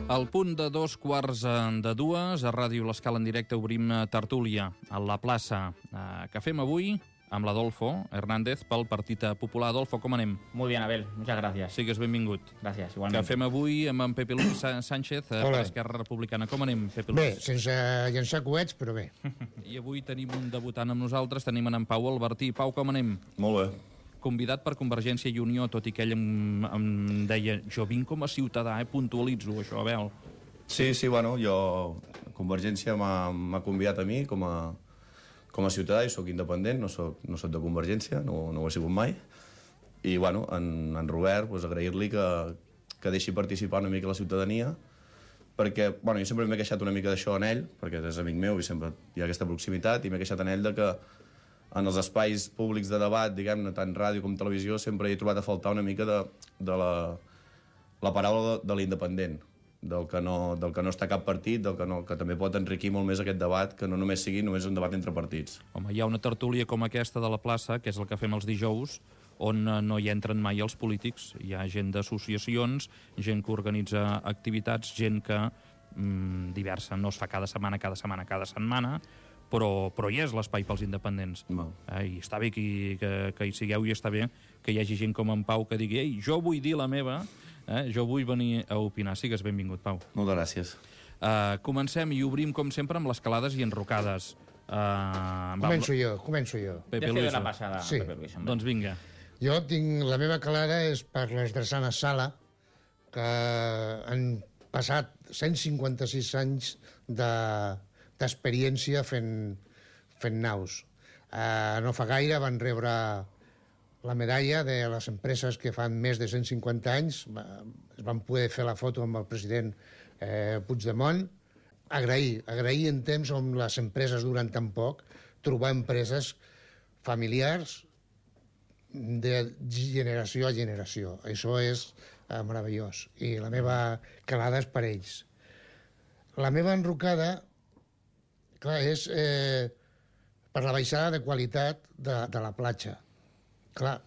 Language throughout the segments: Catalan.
Al punt de 2:15 a Ràdio L'Escala en directe obrim tertúlia a la plaça que fem avui amb l'Adolfo Hernández pel Partit Popular. Adolfo, com anem? Muy bien, Abel, muchas gracias. Sigues benvingut. Gràcies, igualment. Que fem avui amb en Pepe Luis Sánchez per Esquerra Republicana. Com anem, Pepe Luis? Bé, sense llançar coets, però bé. I avui tenim un debutant amb nosaltres, tenim en Pau Albertí. Pau, com anem? Molt bé. Convidat per Convergència i Unió, tot i que ell em deia jo vinc com a ciutadà, puntualitzo això, Abel. Sí, bueno, jo... Convergència m'ha convidat a mi com a ciutadà, i sóc independent, no soc de Convergència, no ho he sigut mai. I, bueno, en Robert, agrair-li que deixi participar una mica la ciutadania, perquè, bueno, jo sempre m'he queixat una mica d'això en ell, perquè és amic meu i sempre hi ha aquesta proximitat, i m'he queixat en ell de que en els espais públics de debat, diguem-ne, tant ràdio com televisió, sempre he trobat a faltar una mica de la paraula de l'independent, del que no està cap partit, que també pot enriquir molt més aquest debat, que no només sigui només un debat entre partits. Home, hi ha una tertúlia com aquesta de la plaça, que és el que fem els dijous, on no hi entren mai els polítics. Hi ha gent d'associacions, gent que organitza activitats, gent que diversa, no es fa cada setmana, però hi és l'espai pels independents. I està bé que hi sigueu, i està bé que hi hagi gent com en Pau que digui ei, jo vull dir la meva, jo vull venir a opinar. Sigues benvingut, Pau. Moltes gràcies. Comencem i obrim, com sempre, amb les calades i enrocades. Començo jo. Pepe Luis. Luis. Sí. Doncs vinga. Jo tinc... La meva calada és per les drassanes Sala, que han passat 156 anys d'experiència fent naus. No fa gaire van rebre la medalla de les empreses que fan més de 150 anys. Es van poder fer la foto amb el president Puigdemont. Agrair en temps on les empreses duren tan poc, trobar empreses familiars de generació a generació. Això és meravellós. I la meva calada és per ells. La meva enrocada, clar, és per la baixada de qualitat de la platja. Clar,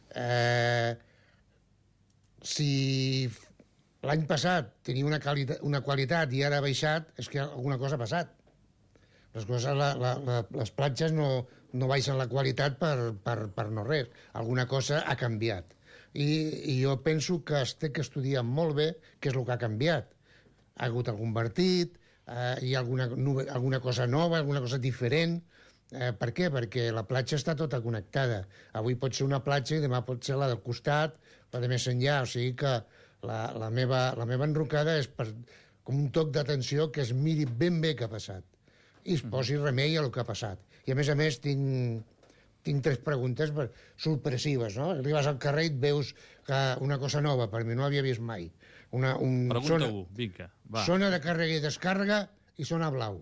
si l'any passat tenia una qualitat i ara ha baixat, és que alguna cosa ha passat. Les platges no baixen la qualitat per no res. Alguna cosa ha canviat. I jo penso que es té que estudiar molt bé què és el que ha canviat. Ha hagut algun vertit, hi ha alguna cosa nova, alguna cosa diferent. Per què? Perquè la platja està tota connectada. Avui pot ser una platja i demà pot ser la del costat, la de més enllà. O sigui que la meva enrocada és com un toc d'atenció, que es miri ben bé què ha passat i es posi remei a el que ha passat. I a més tinc 3 preguntes sorpressives, no? Arribes al carrer i et veus una cosa nova, per mi no havia vist mai. Pregunta-ho, vinga, va. Zona de càrrega i descàrrega i zona blau.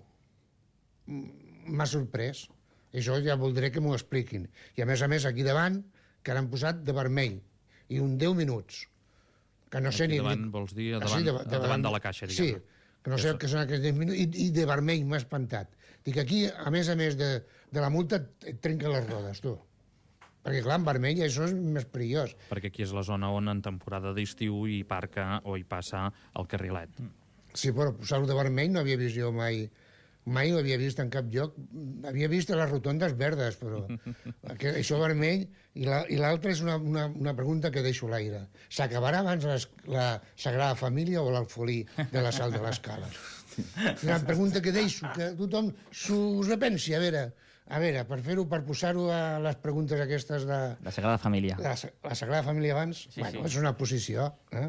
M'ha sorprès. Això ja voldré que m'ho expliquin. I a més, aquí davant, que l'han posat de vermell, i 10 minuts. Que no sé aquí davant vols dir davant de la caixa, diguem-ne. Sí, que no sé el que són aquests 10 minuts, i de vermell m'ha espantat. Dic, aquí, a més de la multa, et trenquen les rodes, tu. Perquè, clar, en vermell això és més perillós. Perquè aquí és la zona on en temporada d'estiu hi passa el carrilet. Sí, però posar-ho de vermell no havia vist jo mai ho havia vist en cap lloc. Havia vist a les rotondes verdes, però això vermell. I l'altra és una pregunta que deixo a l'aire. S'acabarà abans la Sagrada Família o l'alfolí de la Sal de l'Escala? Una pregunta que deixo, que tothom s'ho repensi. A veure, per posar-ho a les preguntes aquestes de... La Sagrada Família. La Sagrada Família abans? Sí, bueno, és una posició,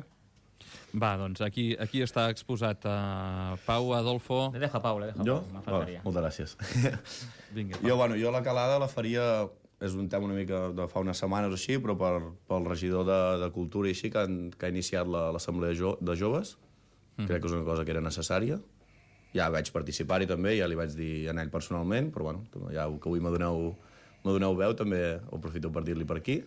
Va, doncs aquí està exposat Pau, Adolfo... Le dejo a Pau. Jo? Moltes gràcies. Vinga, jo la calada la faria... És un tema una mica de fa unes setmanes o així, però pel regidor de Cultura i així, que ha iniciat l'Assemblea de Joves. Crec que és una cosa que era necessària. Ja vaig participar-hi també, ja li vaig dir a ell personalment, però bueno, ja que avui m'adoneu veu, també ho aprofito per dir-li per aquí.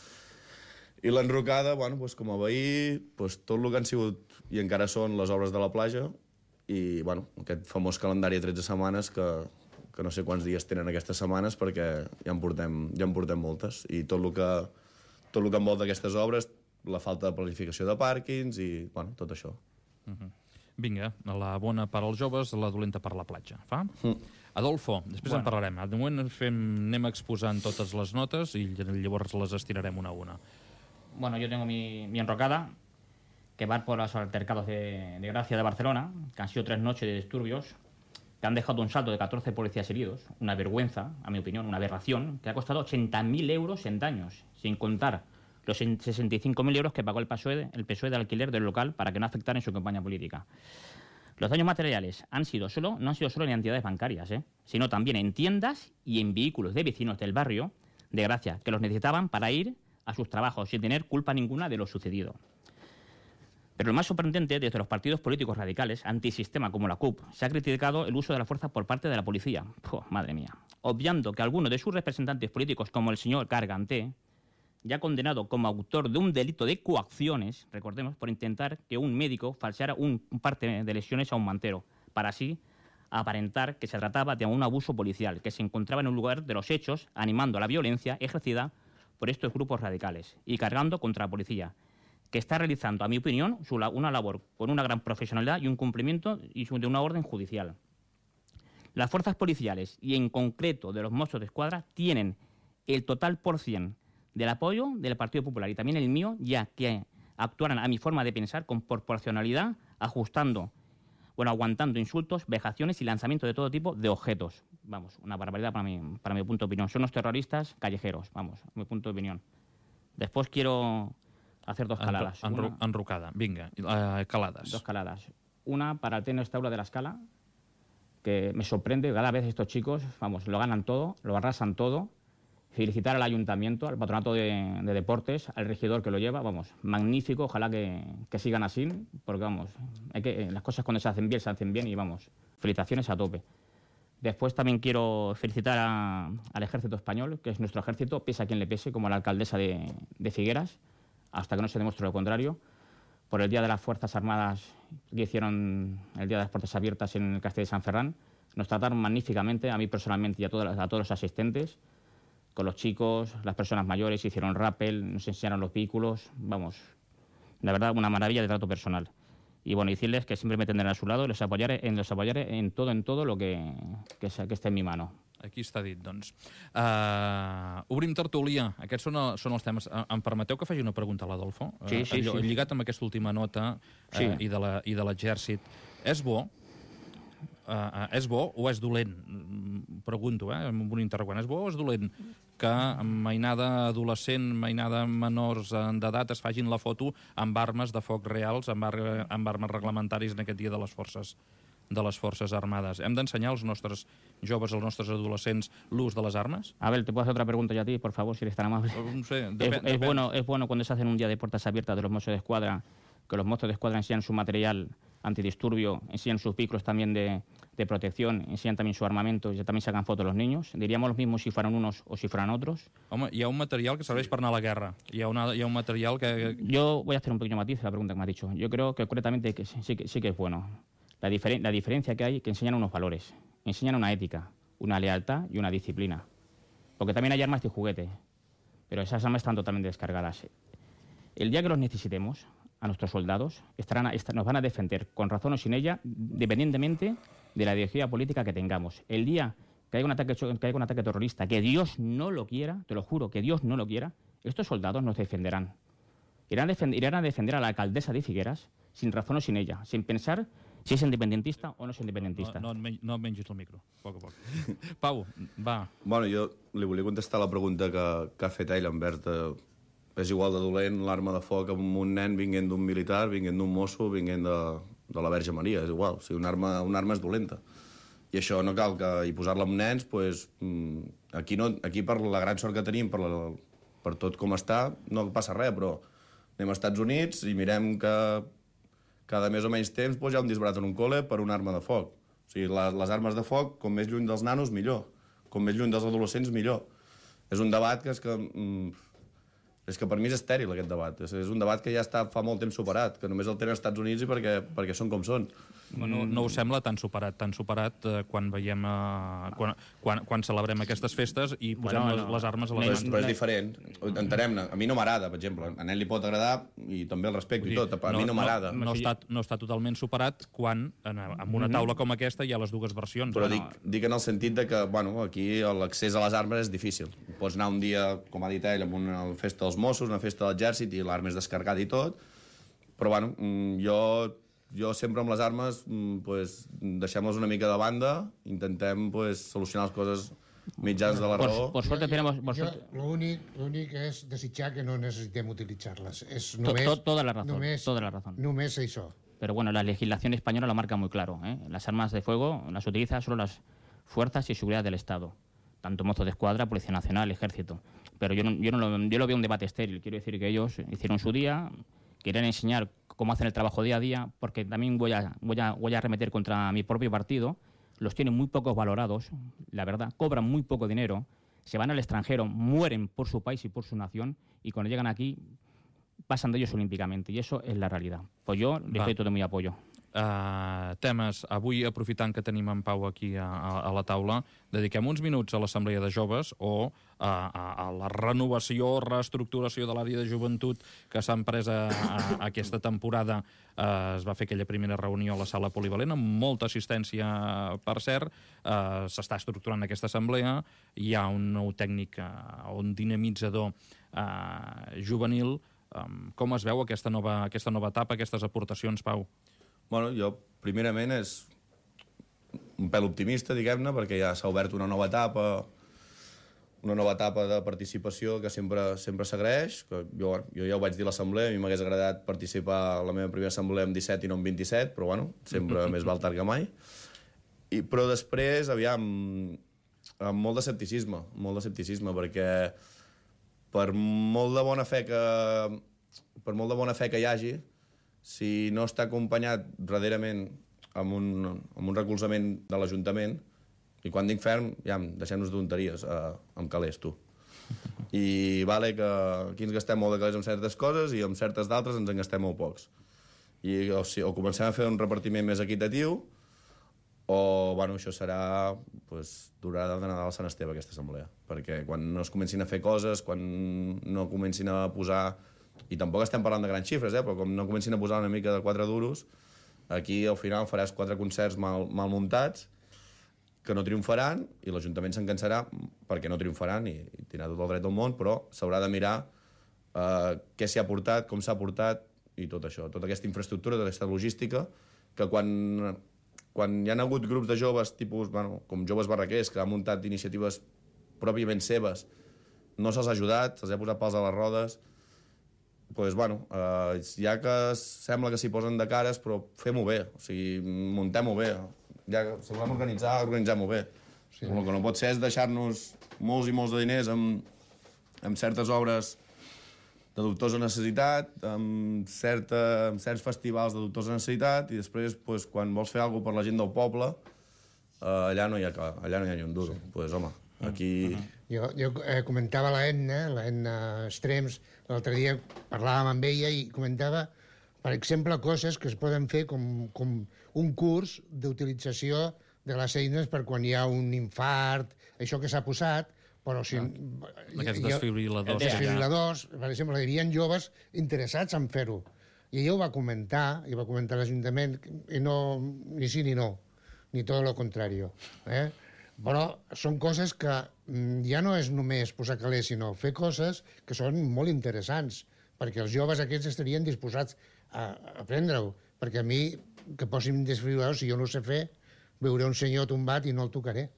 I l'enrocada, com a veí, tot el que han sigut i encara són les obres de la platja, i aquest famós calendari de 13 setmanes que no sé quants dies tenen aquestes setmanes, perquè ja en portem moltes, i tot el que envolta aquestes obres, la falta de planificació de pàrquings i tot això. Vinga, la bona per als joves, la dolenta per la platja. Fa? Adolfo, després en parlarem. De moment anem exposant totes les notes i llavors les estirarem una a una. Bueno, yo tengo mi enrocada, que va por los altercados de Gracia de Barcelona, que han sido 3 noches de disturbios, que han dejado un saldo de 14 policías heridos, una vergüenza, a mi opinión, una aberración, que ha costado 80.000 euros en daños, sin contar los 65.000 euros que pagó el PSOE de alquiler del local para que no afectara en su campaña política. Los daños materiales no han sido solo en entidades bancarias, sino también en tiendas y en vehículos de vecinos del barrio de Gracia, que los necesitaban para ir a sus trabajos sin tener culpa ninguna de lo sucedido. Pero lo más sorprendente, desde los partidos políticos radicales, antisistema como la CUP, se ha criticado el uso de la fuerza por parte de la policía. Madre mía. Obviando que algunos de sus representantes políticos, como el señor Garganté, ya condenado como autor de un delito de coacciones, recordemos, por intentar que un médico falseara un parte de lesiones a un mantero, para así aparentar que se trataba de un abuso policial, que se encontraba en un lugar de los hechos, animando a la violencia ejercida por estos grupos radicales y cargando contra la policía, que está realizando, a mi opinión, una labor con una gran profesionalidad y un cumplimiento de una orden judicial. Las fuerzas policiales, y en concreto de los Mossos de Escuadra, tienen el total % del apoyo del Partido Popular y también el mío, ya que actuaran a mi forma de pensar con proporcionalidad, aguantando insultos, vejaciones y lanzamiento de todo tipo de objetos. Vamos, una barbaridad para mi punto de opinión. Son unos terroristas callejeros, vamos, mi punto de opinión. Después quiero hacer 2 caladas. Enrocada, vinga, calades. 2 caladas. Una para el tenor Estaula de la Escala, que me sorprende, cada vez estos chicos, vamos, lo ganan todo, lo arrasan todo. Felicitar al ayuntamiento, al patronato de deportes, al regidor que lo lleva, vamos, magnífico, ojalá que sigan así, porque vamos, las cosas cuando se hacen bien y vamos, felicitaciones a tope. Después también quiero felicitar al ejército español, que es nuestro ejército, pese a quien le pese, como a la alcaldesa de Figueras, hasta que no se demuestre lo contrario, por el Día de las Fuerzas Armadas que hicieron el Día de las Puertas Abiertas en el Castillo de San Ferran. Nos trataron magníficamente, a mí personalmente y a todos los asistentes. Con los chicos, las personas mayores, hicieron rappel, nos enseñaron los vehículos, vamos, la verdad, una maravilla de trato personal. Y bueno, decirles que siempre me tendrán a su lado, los apoyaré en todo lo que esté en mi mano. Aquí està dit, doncs. Obrim tertúlia. Aquests són els temes. Em permeteu que faci una pregunta a l'Adolfo? Sí. Lligat amb aquesta última nota i de l'exèrcit. És bo o és dolent? Pregunto, amb un interrogant. És bo o és dolent que mainada adolescent, mainada menors d'edat es fagin la foto amb armes de foc reals, amb armes reglamentaris en aquest dia de les Forces Armades? Hem d'ensenyar als nostres joves, als nostres adolescents, l'ús de les armes? A ver, ¿te puedo hacer otra pregunta yo a ti, por favor, si eres tan amable? No sé, ¿Es bueno cuando se hacen un día de puertas abiertas de los Mossos de Escuadra, que los Mossos de Escuadra enseñan su material antidisturbio, enseñan sus vehículos también de protección, enseñan también su armamento y también sacan fotos los niños? ¿Diríamos lo mismo si fueran unos o si fueran otros? Home, hi ha un material que serveix per anar a la guerra. Hi ha un material que... Yo voy a hacer un pequeño matiz a la pregunta que me has dicho. Yo creo que concretamente que sí que es bueno. La diferencia que hay que enseñan unos valores, enseñan una ética, una lealtad y una disciplina. Porque también hay armas de juguete, pero esas armas están totalmente descargadas. El día que los necesitemos, a nuestros soldados, nos van a defender, con razón o sin ella, independientemente de la ideología política que tengamos. El día que haya un ataque terrorista, que Dios no lo quiera, te lo juro, que Dios no lo quiera, estos soldados nos defenderán. Irán a defender a la alcaldesa de Figueras, sin razón o sin ella, sin pensar si és independentista o no és independentista. No et mengis el micro, a poc a poc. Pau, va. Bueno, jo li volia contestar la pregunta que ha fet ell envers de... És igual de dolent l'arma de foc amb un nen vinguent d'un militar, vinguent d'un mosso, vinguent de la Verge Maria, és igual. O sigui, una arma és dolenta. I això no cal que hi posar-la amb nens, pues, aquí per la gran sort que tenim, per tot com està, no passa res, però anem als Estats Units i mirem que cada més o menys temps hi ha un disbarat en un col·le per una arma de foc. O sigui, les armes de foc, com més lluny dels nanos, millor. Com més lluny dels adolescents, millor. És un debat que És que per mi és estèril aquest debat. És un debat que ja està fa molt temps superat, que només el tenen als Estats Units i perquè són com són. Bueno, no us sembla tan superat quan veiem quan celebrem aquestes festes i posem les armes a les mans? Però és diferent. Entenem-ne. A mi no m'agrada, per exemple. A ell li pot agradar i també el respecto i tot. A mi no m'agrada. No està totalment superat quan en una taula com aquesta hi ha les dues versions. Però dic en el sentit de que aquí l'accés a les armes és difícil. Pots anar un dia, com ha dit ell, a una festa dels Mossos, una festa de l'exèrcit i l'arma és descarregada i tot, però jo sempre amb les armes deixem-les una mica de banda, intentem solucionar les coses mitjans de la raó. Por suerte tenemos... L'únic és desitjar que no necessitem utilitzar-les. Toda la razón. Només això. Pero bueno, la legislación española lo marca muy claro, ¿eh? Las armas de fuego las utiliza solo las fuerzas y seguridad del Estado, tanto mozos de escuadra, Policía Nacional, Ejército. Pero yo lo veo un debate estéril. Quiero decir que ellos hicieron su día, quieren enseñar cómo hacen el trabajo día a día, porque también voy a arremeter contra mi propio partido. Los tienen muy pocos valorados, la verdad, cobran muy poco dinero, se van al extranjero, mueren por su país y por su nación, y cuando llegan aquí pasan de ellos olímpicamente, y eso es la realidad. Pues yo les doy todo mi apoyo. Temes, avui aprofitant que tenim en Pau aquí a la taula, dediquem uns minuts a l'Assemblea de Joves o a la renovació, reestructuració de l'àrea de joventut que s'ha emprès aquesta temporada. Es va fer aquella primera reunió a la sala polivalent amb molta assistència, per cert. S'està estructurant aquesta assemblea, hi ha un nou tècnic, un dinamitzador juvenil. Com es veu aquesta nova etapa, aquestes aportacions, Pau? Jo, primerament, és un pèl optimista, diguem-ne, perquè ja s'ha obert una nova etapa de participació que sempre s'agraeix. Jo ja ho vaig dir a l'assemblea, a mi m'hagués agradat participar a la meva primera assemblea amb 17 i no amb 27, però sempre més val tard que mai. Però després, aviam, amb molt d'escepticisme, perquè per molt de bona fe que hi hagi, si no està acompanyat darrerament amb un recolzament de l'Ajuntament, i quan dic ferm, deixem-nos de tonteries, amb calés, tu. I vale que aquí ens gastem molt de calés amb certes coses i amb certes d'altres ens en gastem molt pocs. O comencem a fer un repartiment més equitatiu, o això serà durada de Nadal a Sant Esteve, aquesta assemblea. Perquè quan no es comencin a fer coses, quan no comencin a posar... I tampoc estem parlant de grans xifres, però com no comencin a posar una mica de 4 duros, aquí al final faràs 4 concerts mal muntats, que no triomfaran, i l'Ajuntament se'n cansarà perquè no triomfaran, i tindrà tot el dret del món, però s'haurà de mirar què s'hi ha portat, com s'ha portat, i tot això, tota aquesta infraestructura, tota aquesta logística, que quan hi ha hagut grups de joves, com Joves Barraquers, que han muntat iniciatives pròpiament seves, no se'ls ha ajudat, se'ls ha posat pals a les rodes. Ja que sembla que s'hi posen de cares, però fem-ho bé, muntem-ho bé. Ja que si volem organitzem-ho bé. El que no pot ser és deixar-nos molts i molts de diners amb certes obres de dubtosa necessitat, amb certs festivals de dubtosa necessitat, i després, quan vols fer alguna cosa per la gent del poble, allà no hi ha ni un duro. Aquí... Jo comentava l'Edna Estrems, l'altre dia parlàvem amb ella i comentava, per exemple, coses que es poden fer com un curs d'utilització de les eines per quan hi ha un infart, això que s'ha posat, però si... Aquests desfibriladors. Desfibriladors, per exemple, hi havia joves interessats en fer-ho. I ella ho va comentar l'Ajuntament, i no, ni sí ni no, ni tot el contrari. Però són coses que ja no és només posar calés, sinó fer coses que són molt interessants, perquè els joves aquests estarien disposats a aprendre-ho. Perquè a mi, que posin desfibriladors, si jo no ho sé fer, veuré un senyor tombat i no el tocaré.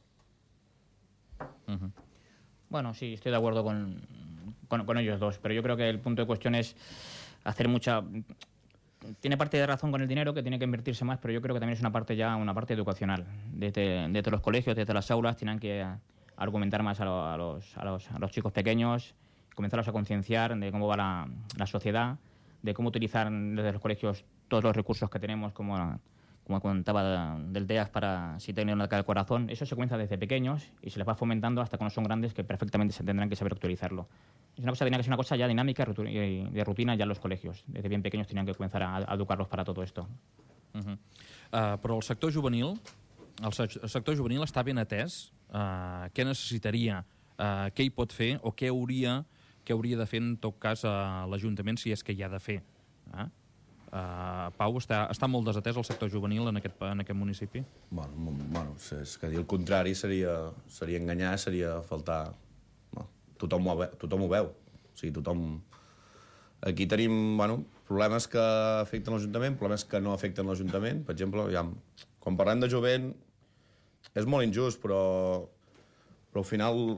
Bueno, sí, estoy de acuerdo con ellos dos, pero yo creo que el punto de cuestión es hacer mucha... Tiene parte de razón con el dinero, que tiene que invertirse más, pero yo creo que también es una parte educacional. Desde los colegios, desde las aulas, tienen que argumentar más a los chicos pequeños, comenzarlos a concienciar de cómo va la sociedad, de cómo utilizar desde los colegios todos los recursos que tenemos, como como comentaba, del TEAS para si tienen un ataque al corazón. Eso se comienza desde pequeños y se les va fomentando hasta cuando son grandes, que perfectamente se tendrán que saber utilizarlo. Es una cosa, tenía que ser una cosa ya dinámica y de rutina ya en los colegios. Desde bien pequeños tenían que comenzar a educarlos para todo esto. Però el sector juvenil està ben atès. Què necessitaria, què hi pot fer o què hauria de fer en tot cas l'Ajuntament si és que hi ha de fer? Pau, està molt desatès el sector juvenil en aquest municipi? Bueno, és que dir el contrari seria enganyar, seria faltar... No, tothom ho veu. O sigui, tothom... Aquí tenim, problemes que afecten l'Ajuntament, problemes que no afecten l'Ajuntament. Per exemple, quan parlem de jovent, és molt injust, però al final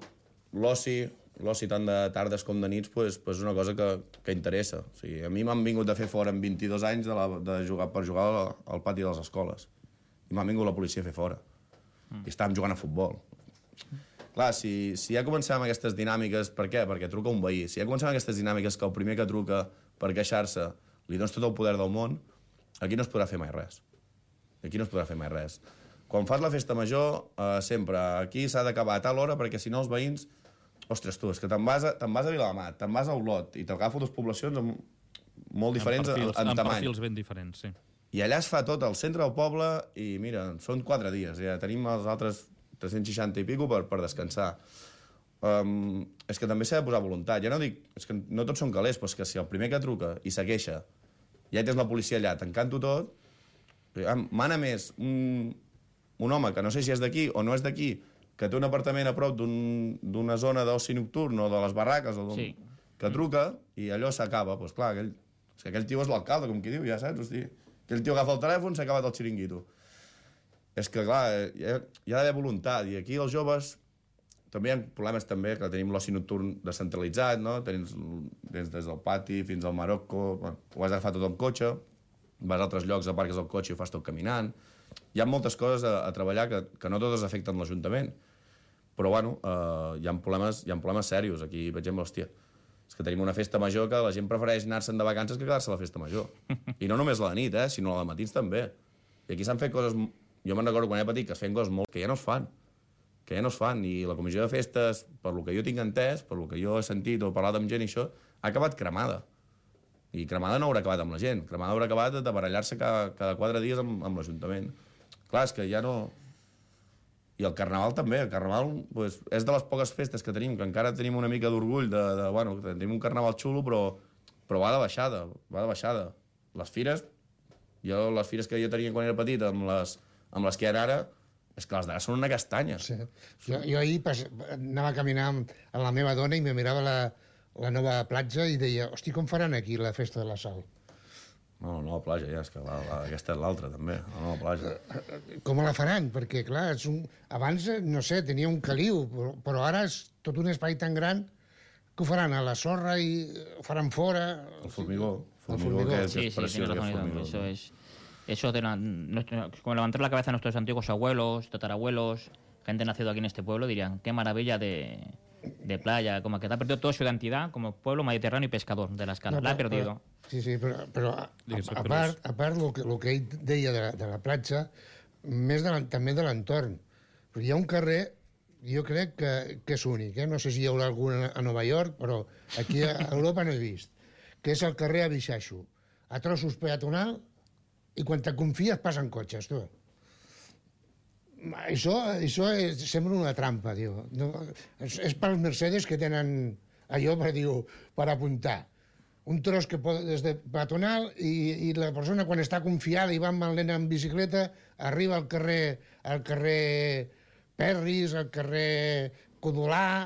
l'oci tant de tardes com de nits és una cosa que interessa. O sigui, a mi m'han vingut a fer fora amb 22 anys per jugar al pati de les escoles. I m'ha vingut la policia a fer fora. I estàvem jugant a futbol. Clar, si ja comencem amb aquestes dinàmiques, per què? Perquè truca un veí. Si ja comencem amb aquestes dinàmiques que el primer que truca per queixar-se li dones tot el poder del món, aquí no es podrà fer mai res. Aquí no es podrà fer mai res. Quan fas la festa major, sempre, aquí s'ha d'acabar a tal hora perquè si no els veïns... Ostres, tu, és que te'n vas a Viladamat, te'n vas a Olot i t'agafo dues poblacions molt diferents en tamany. Amb perfils ben diferents, sí. I allà es fa tot al centre del poble i, mira, són 4 dies. Ja tenim els altres 360 i pico per descansar. És que també s'ha de posar voluntat. Ja no dic... És que no tots són calés, però és que si el primer que truca i se queixa, ja tens la policia allà, t'encanto tot, mana més un home que no sé si és d'aquí o no és d'aquí, que té un apartament a prop d'una zona d'oci nocturn o de les barraques que truca i allò s'acaba. Doncs clar, aquell tio és l'alcalde, com qui diu, ja saps? Hosti, aquell tio agafa el telèfon, s'ha acabat el xiringuito. És que, clar, hi ha d'haver voluntat. I aquí els joves també hi ha problemes també, que tenim l'oci nocturn descentralitzat, no? Tens des del pati fins al Marocco, ho has d'agafar tot amb cotxe, vas a altres llocs, aparques el cotxe i ho fas tot caminant. Hi ha moltes coses a treballar que no totes afecten l'Ajuntament. Però, hi ha problemes serios. Aquí, per exemple, hòstia, és que tenim una festa major que la gent prefereix anar-se'n de vacances que quedar-se a la festa major. I no només la de nit, sinó la de matins també. I aquí s'han fet coses... Jo me'n recordo quan era petit que es feien coses molt que ja no es fan. I la comissió de festes, per lo que jo tinc entès, per lo que jo he sentit o parlat amb gent i això, ha acabat cremada. I cremada no haurà acabat amb la gent. Cremada haurà acabat de barallar-se cada 4 dies amb l'Ajuntament. Clar, és que ja no... I el Carnaval també. El Carnaval és de les poques festes que tenim, que encara tenim una mica d'orgull que tenim un Carnaval xulo, però va de baixada. Les fires que jo tenia quan era petit, amb les que hi ha ara, és que les d'ara són una castanya. Sí. Jo ahir anava a caminar amb la meva dona i me mirava la nova platja i deia, hosti, com faran aquí la festa de la Sal? No, la nova platja, ja, és que aquesta és l'altra, també, la nova platja. Com la faran? Perquè, clar, abans, no sé, tenia un caliu, però ara és tot un espai tan gran que ho faran a la sorra i ho faran fora. El formigó. Sí, tiene razón. Eso como levantar la cabeza a nuestros antiguos abuelos, tatarabuelos, gente nacida aquí en este pueblo, dirían, qué maravilla de playa, como que ha perdido toda su identidad como pueblo mediterráneo y pescador de la escala. La ha perdido. Sí, però a part el que ell deia de la platja, també de l'entorn. Hi ha un carrer, jo crec que és únic, no sé si hi haurà algun a Nova York, però aquí a Europa no he vist, que és el carrer Abixaixo, a trossos peatonal, i quan te confies passen cotxes, tu. Això sembla una trampa, diu. No, és pels Mercedes que tenen allò per apuntar. Un tros que és de peatonal i la persona quan està confiada i va amb el nen en bicicleta arriba al carrer Perris, al carrer Codolà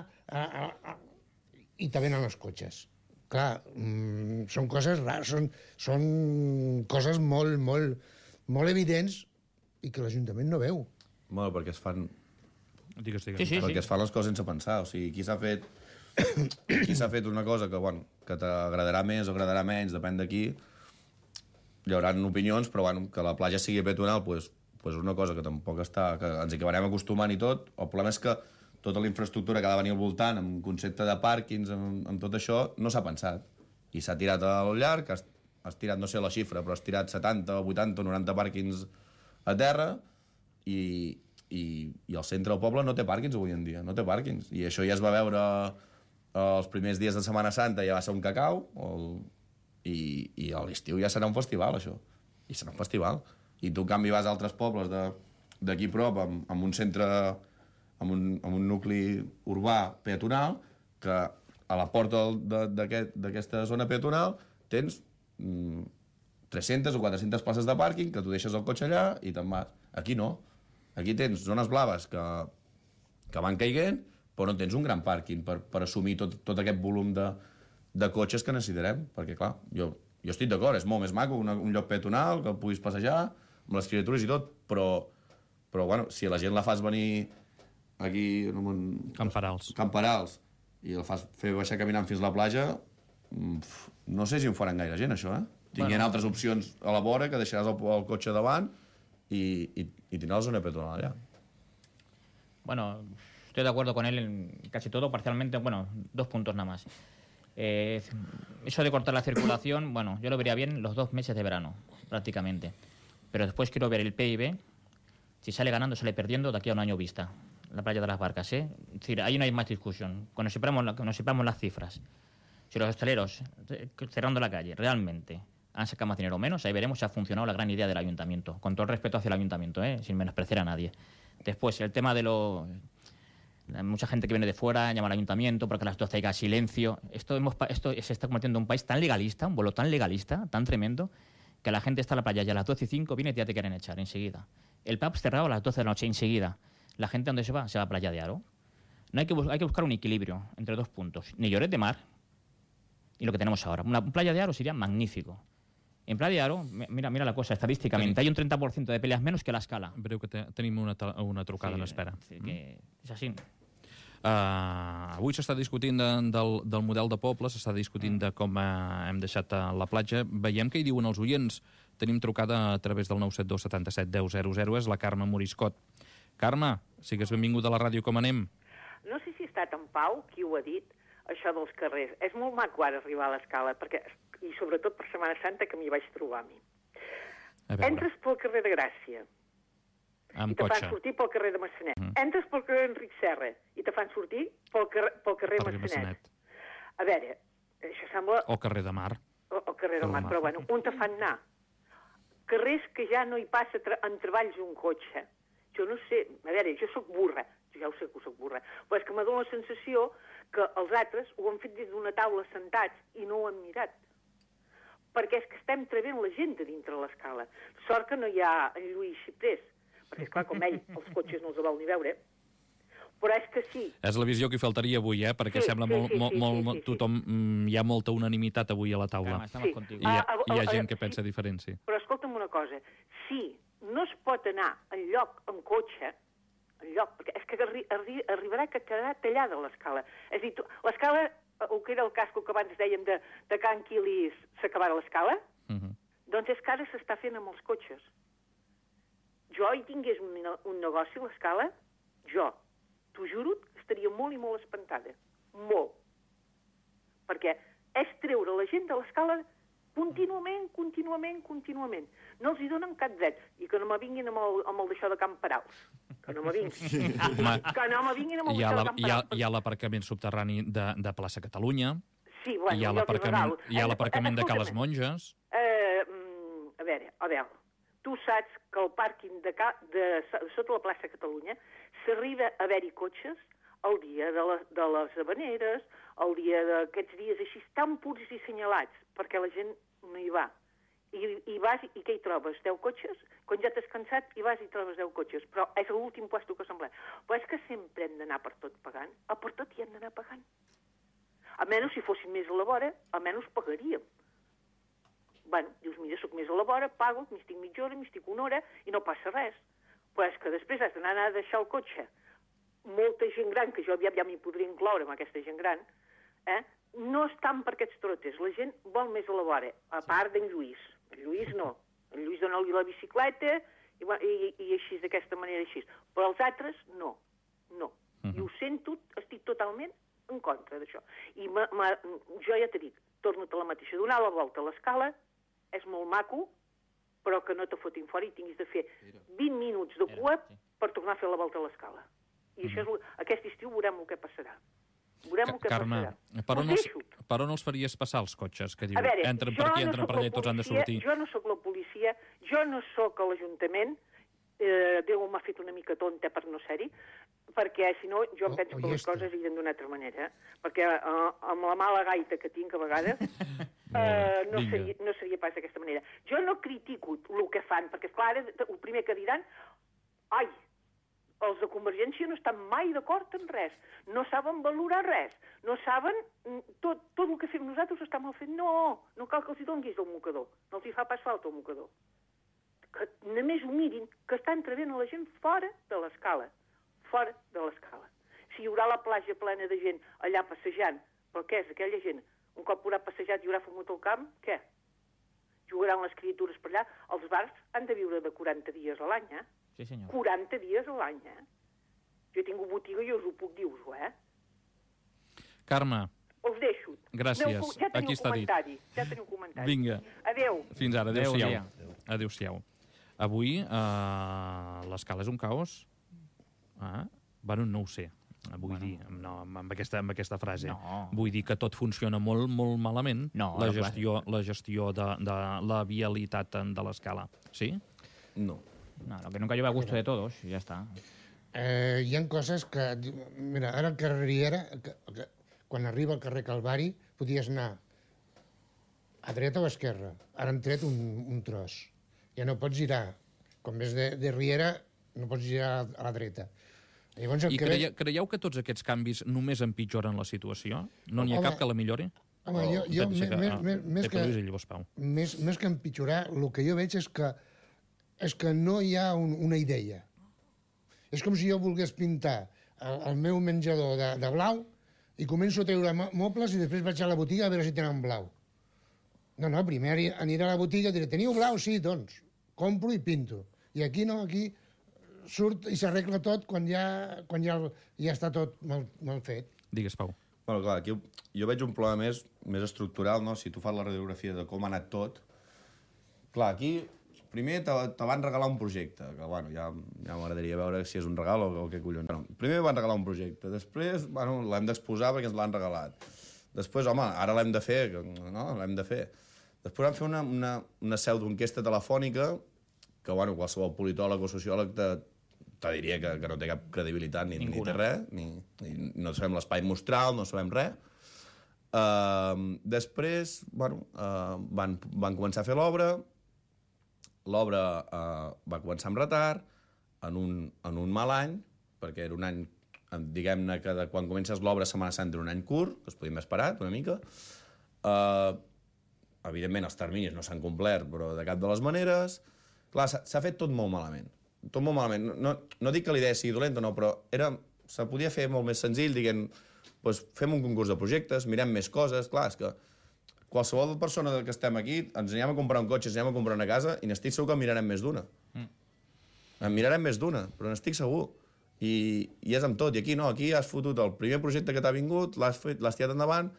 i te venen els cotxes. Clar, són coses rares, són coses molt evidents i que l'Ajuntament no veu. Bueno, perquè es fan... Digues. Perquè es fan les coses sense pensar. O sigui, qui s'ha fet una cosa que t'agradarà més o agradarà menys, depèn d'aquí, hi haurà opinions, però que la platja sigui peatonal és una cosa que tampoc està... que ens hi acabarem acostumant i tot. El problema és que tota la infraestructura que ha de venir al voltant, amb concepte de pàrquings, amb tot això, no s'ha pensat. I s'ha tirat al llarg, has tirat, no sé la xifra, però has tirat 70, 80, 90 pàrquings a terra i el centre del poble no té pàrquings avui en dia, no té pàrquings. I això ja es va veure els primers dies de Setmana Santa, ja va ser un cacau, i a l'estiu ja serà un festival, això. I serà un festival. I tu, en canvi, vas a altres pobles d'aquí prop, amb un centre, amb un nucli urbà peatonal, que a la porta d'aquesta zona peatonal tens 300 o 400 places de pàrquing, que tu deixes el cotxe allà i te'n vas. Aquí no. Aquí tens zones blaves que van caiguent, però no tens un gran pàrquing per assumir tot aquest volum de cotxes que necessitarem. Perquè, clar, jo estic d'acord, és molt més maco, un lloc peatonal, que puguis passejar, amb les criatures i tot, però bueno, si la gent la fas venir aquí... Camperals, i el fas fer baixar caminant fins a la platja, no sé si ho faran gaire gent, això, Tinguent altres opcions a la vora, que deixaràs el cotxe davant y tendrás la zona peatonal allá. Bueno, estoy de acuerdo con él en casi todo, parcialmente, bueno, 2 puntos nada más. Eso de cortar la circulación, bueno, yo lo vería bien los 2 meses de verano, prácticamente. Pero después quiero ver el PIB, si sale ganando, sale perdiendo, de aquí a un año vista. La playa de las Barcas, Es decir, ahí no hay más discusión. Cuando separamos las cifras, si los hosteleros, cerrando la calle, realmente han sacado más dinero o menos, ahí veremos si ha funcionado la gran idea del ayuntamiento, con todo el respeto hacia el ayuntamiento, sin menospreciar a nadie. Después, el tema de mucha gente que viene de fuera llama al ayuntamiento porque a las 12 haya silencio. Esto se está convirtiendo en un país tan legalista, un vuelo tan legalista, tan tremendo, que la gente está en la playa y a las 12:05 viene y ya te quieren echar enseguida. El pub cerrado a las 12 de la noche enseguida. La gente, ¿dónde se va? Se va a Playa de Aro. No hay que buscar un equilibrio entre 2 puntos. Ni Lloret de Mar y lo que tenemos ahora. Una Playa de Aro sería magnífico. En Playa de Aro, mira la cosa, estadísticamente, hay un 30% de peleas menos que a l'Escala. Breu, que tenim una trucada en espera. Sí, que és així. Avui s'està discutint del model de poble, s'està discutint de com hem deixat la platja. Veiem què hi diuen els oients. Tenim trucada a través del 972 77 10 00. És la Carme Moriscot. Carme, sigues benvinguda a la ràdio, com anem? No sé si ha estat en Pau qui ho ha dit, això dels carrers. És molt maco ara arribar a l'Escala, i sobretot per Setmana Santa, que m'hi vaig trobar a mi. Entres pel carrer de Gràcia i te fan sortir pel carrer de Massanet. Entres pel carrer Enric Serra i te fan sortir pel carrer Massanet. A veure, això sembla... O carrer de Mar. O carrer de Mar, però bueno, on te fan anar? Carrers que ja no hi passa en treballs un cotxe. Jo no sé, a veure, jo sóc burra, ja ho sé que sóc burra, però és que m'ha donat la sensació que els altres ho han fet des d'una taula sentats i no ho han mirat. Perquè és que estem trebent la gent de dintre l'Escala. Sort que no hi ha en Lluís Xiprés, perquè, esclar, com ell, els cotxes no els vol ni veure, però és que sí. És la visió que faltaria avui, perquè sembla molt tothom... Hi ha molta unanimitat avui a la taula. Sí. Hi ha gent que pensa diferent, sí. Però escolta'm una cosa, si no es pot anar enlloc amb cotxe, perquè és que arribarà que quedarà tallada l'Escala. És a dir, l'Escala, el que era el casco que abans dèiem de Can Quilis, s'acabarà l'Escala? Doncs és que ara s'està fent amb els cotxes. Jo hi tingués un negoci a l'Escala, t'ho juro, estaria molt i molt espantada. Molt. Perquè és treure la gent de l'Escala contínuament. No els hi donen cap dret. I que no me vinguin amb el d'això de Camp Paraus. Que no me vinguin. Que no me vinguin amb el d'això de Camp Paraus. Hi ha l'aparcament subterrani de Plaça Catalunya. Sí, bueno, hi ha l'aparcament de Cales Monges. A veure, tu saps que el pàrquing sota la plaça Catalunya s'arriba a haver-hi cotxes el dia de les Habaneres, el dia d'aquests dies així tan purs i senyalats, perquè la gent no hi va. I vas i què hi trobes? 10 cotxes? Quan ja t'has cansat i vas i trobes 10 cotxes. Però és l'últim puesto que sembla. Però és que sempre hem d'anar per tot pagant. Per tot hi hem d'anar pagant. Almenys si fossin més a la vora, almenys pagaríem. Bueno, dius, mira, soc més a la vora, pago, m'hi estic mitja hora, m'hi estic una hora, i no passa res. Però és que després has d'anar a deixar el cotxe. Molta gent gran, que jo ja m'hi podria incloure amb aquesta gent gran, no estan per aquests trotes. La gent vol més a la vora, a part d'en Lluís. En Lluís no. En Lluís dona-li la bicicleta i així, d'aquesta manera així. Però els altres, no. I ho sento, estic totalment en contra d'això. I jo ja t'he dit, torno-te la mateixa. Donar la volta a l'Escala és molt maco, però que no te fotin fora i tinguis de fer 20 minuts de cua per tornar a fer la volta a l'escala. I això és, aquest estiu veurem el que passarà. Veurem el que Carme, passarà. per on els faries passar els cotxes? Que diu, A veure, entren per aquí, entren per allà i tots han de sortir. Jo no sóc la policia, jo no sóc a l'Ajuntament, Déu m'ha fet una mica tonta per no ser-hi, perquè si no jo em penso que les coses iran d'una altra manera, perquè amb la mala gaita que tinc a vegades no seria pas d'aquesta manera. Jo no critico el que fan, perquè esclar, el primer que diran, ai, els de Convergència no estan mai d'acord en res, no saben valorar res, no saben tot el que fem nosaltres està mal fet. No cal que els hi donguis del mocador, no els hi fa pas falta el mocador. Que només ho mirin, que estan traient a la gent fora de l'escala, fora de l'escala. Si hi haurà la platja plena de gent allà passejant, però què és aquella gent? Un cop haurà passejat i haurà fumut al camp, què? Jugaran les criatures per allà? Els bars han de viure de 40 dies a l'any, Sí, senyor. 40 dies a l'any, Jo he tingut botiga i us ho puc dir, Carme. Els deixo. Gràcies. Ja teniu Aquí està dit. Ja teniu comentari. Vinga. Adéu. Fins ara. Adéu-siau. Adéu-siau. Avui l'escala és un caos? Bueno, no ho sé. Vull dir, no, amb aquesta frase. No. Vull dir que tot funciona molt, molt malament. No, la gestió de la vialitat de l'escala. Sí? No. No, lo que nunca llueve a gusto de todos, y ya está. Hi ha coses que... Mira, ara el carrer Riera, quan arriba al carrer Calvari, podies anar a dreta o a esquerra. Ara han tret un tros. Ja no pots girar. Quan ves de Riera, no pots girar a la dreta. Llavors, creieu que tots aquests canvis només empitjoren la situació? No n'hi ha cap que la millori? Home, més que empitjorar, el que jo veig és que no hi ha una idea. És com si jo volgués pintar el meu menjador de blau i començo a treure mobles i després vaig a la botiga a veure si tenen blau. No, primer aniré a la botiga i diré, teniu blau? Sí, doncs, compro i pinto. I aquí no, aquí surt i s'arregla tot quan ja està tot mal fet. Digues, Pau. Bueno, clar, aquí jo veig un problema més estructural, no? Si tu fas la radiografia de com ha anat tot, clar, aquí primer te van regalar un projecte, que bueno, ja m'agradaria veure si és un regal o què collons. Bueno, primer van regalar un projecte, després bueno, l'hem d'exposar perquè ens l'han regalat. Després, home, ara l'hem de fer, no? L'hem de fer. Després van fer una pseudoenquesta telefònica que, bueno, qualsevol politòleg o sociòleg te diria que no té cap credibilitat ni té res, ni no sabem l'espai mostral, no sabem res. Després, bueno, van començar a fer l'obra. L'obra va començar amb retard, en un mal any, perquè era un any, diguem-ne que quan comences l'obra Setmana Santa era un any curt, que es podien haver esperat una mica. Evidentment, els terminis no s'han complert, però de cap de les maneres. Clar, s'ha fet tot molt malament. Tot molt malament. No dic que la idea sigui dolenta, no, però se podia fer molt més senzill, dient, doncs fem un concurs de projectes, mirem més coses. Clar, és que qualsevol persona que estem aquí ens anirem a comprar un cotxe, ens anirem a comprar una casa i n'estic segur que en mirarem més d'una. En mirarem més d'una, però n'estic segur. I és amb tot. I aquí no, aquí has fotut el primer projecte que t'ha vingut, l'has tirat endavant,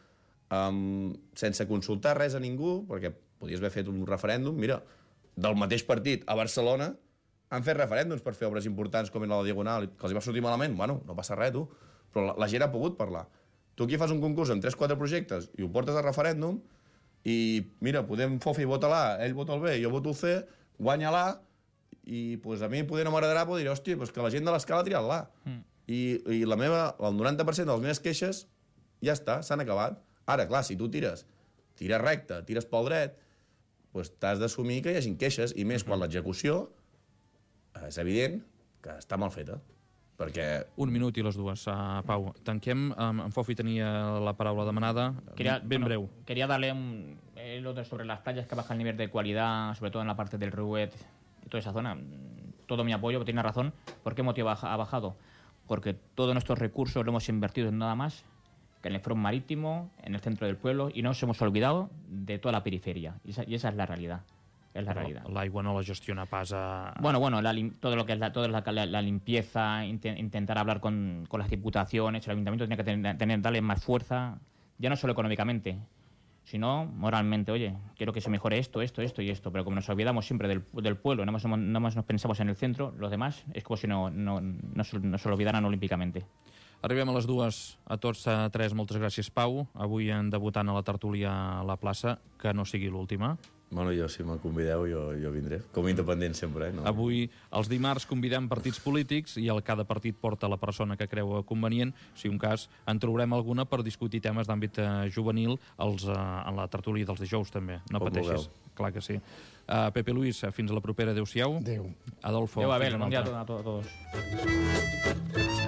sense consultar res a ningú, perquè podies haver fet un referèndum. Mira, del mateix partit a Barcelona han fet referèndums per fer obres importants com era la Diagonal, que els va sortir malament. Bueno, no passa res, tu. Però la gent ha pogut parlar. Tu aquí fas un concurs amb 3-4 projectes i ho portes a referèndum i, mira, podem fofi vota l'A, ell vota el B, jo voto el C, guanya l'A, i pues, a mi poder no m'agradarà, però diré, hòstia, pues que la gent de l'escala ha tirat l'A. I el 90% de les meves queixes ja està, s'han acabat. Ara, clar, si tu tires recte, tires pel dret, pues t'has d'assumir que hi hagin queixes, i més quan l'execució és evident que està mal feta. Perquè... Un minut i les dues, Pau. Tanquem. En Fofi tenia la paraula demanada. Ben breu. Quería darle sobre las playas que baja el nivel de cualidad, sobre todo en la parte del Ruet y toda esa zona. Todo mi apoyo, tiene razón. ¿Por qué motivo ha bajado? Porque todos nuestros recursos lo hemos invertido en nada más que en el front marítimo, en el centro del pueblo, y nos hemos olvidado de toda la periferia. Y esa es la realidad. Es la realidad. L'aigua no la gestiona pas a... Bueno, todo lo que es la limpieza, intentar hablar con las diputaciones, el ayuntamiento tiene que darle más fuerza, ya no solo económicamente, sino moralmente, oye, quiero que se mejore esto, esto, esto y esto. Pero como nos olvidamos siempre del pueblo, no más nos pensamos en el centro, los demás és com si no se l'olvidaran olímpicamente. Arribem a les 2, a tots tres. Moltes gràcies, Pau. Avui en debutant a la tertúlia a la plaça, que no sigui l'última. Bueno, jo, si me convideu, jo vindré. Com a independent sempre, No? Avui, els dimarts, convidem partits polítics i cada partit porta la persona que creu convenient. Si un cas, en trobarem alguna per discutir temes d'àmbit juvenil en la tertúlia dels dijous, també. No pateixis. Clar que sí. Pepe Luis, fins a la propera. Adéu-siau. Adéu. Adolfo. Adéu, Abel. Bon dia a tots.